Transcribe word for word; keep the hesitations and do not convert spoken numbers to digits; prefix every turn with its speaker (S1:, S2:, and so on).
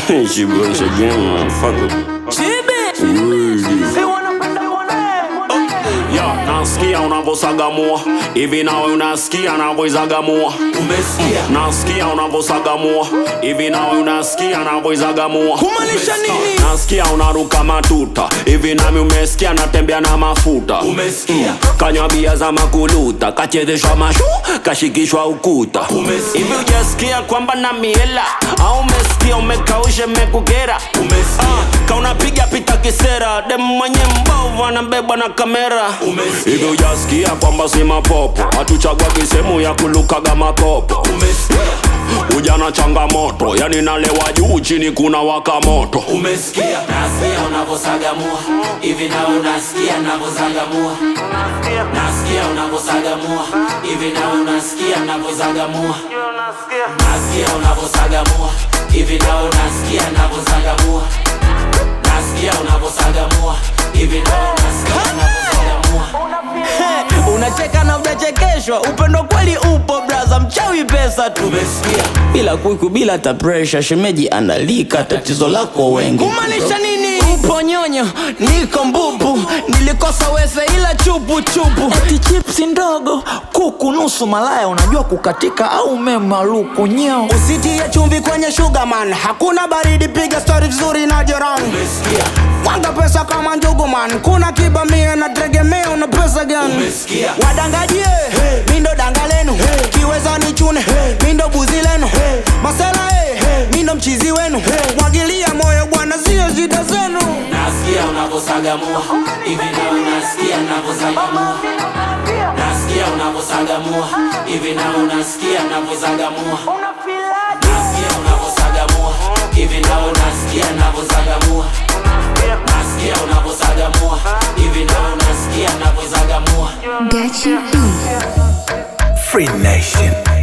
S1: She bullshit again, motherfucker.
S2: Chibi.
S1: Yo, nasikia unavosagamua hivi nawe unasikia navoizagamua.
S2: Umesikia?
S1: Nasikia unavosagamua hivi nawe unasikia navoizagamua.
S2: Kumaanisha nini?
S1: Nasikia unaruka matuta hivi nami umesikia natembea na mafuta.
S2: Umesikia?
S1: Kanywa bia za makuluta, kachezeshwa mashu, kashikishwa ukuta.
S2: Umesikia?
S1: Hivi ujasikia kwamba na miela au umesikia umekaushe mekukera.
S2: Umesikia?
S1: uh, Kaunapiga pita kisera dem mwenye mbovu anabebwa na kamera.
S2: Umesikia?
S1: Hivi ujasikia kwamba si mapopo hatuchagua kisemu ya kulukaga makopo.
S2: Umesikia?
S1: Ujana changamoto yani nalewa juu chini kuna waka moto.
S2: Umesikia?
S3: Nasikia unavosagamua hivi na unasikia navozagamua. Nasikia unavosagamua hivi na unasikia navozagamua. Nasikia unavosagamua hivi na unasikia navozagamua. Nasikia unavosagamua hivi na unasikia navozagamua.
S2: Hey, unacheka na unachekeshwa. Upendo kweli upo braza, mchawi pesa tu.
S3: Umesikia?
S2: Bila kuiku bila ta pressure, shemeji analika tatizo lako wengi. Kumaanisha nini? Upo nyonyo, niko mbubu, nilikosa wese ila chupu chupu. Eti chipsi ndogo, kuku nusu malaya, unajua kukatika au memaluku nyeo.
S4: Usitie chumvi kwenye sugar man, hakuna baridi, piga story vizuri na jirani.
S3: Umesikia?
S4: Wanga pesa kama njugu man, kuna kiba mia na tegemea una pesa gani?
S3: Umesikia?
S4: Wadangajie, hey. Mindo danga lenu, hey. Kiweza ni chune, hey. Mindo buzi lenu, hey. Masela hey. Hey. Mindo mchizi wenu, hey. Mwagilia moyo bwana zio shida zenu.
S3: Nasikia unavosagamua hivi na unasikia navozagamua. Nasikia unavosagamua hivi na unasikia navozagamua. Nasikia unavosagamua hivi na unasikia navozagamua. Nasikia unavosagamua hivi na unasikia navozagamua.
S5: Got you.
S6: Free Nation.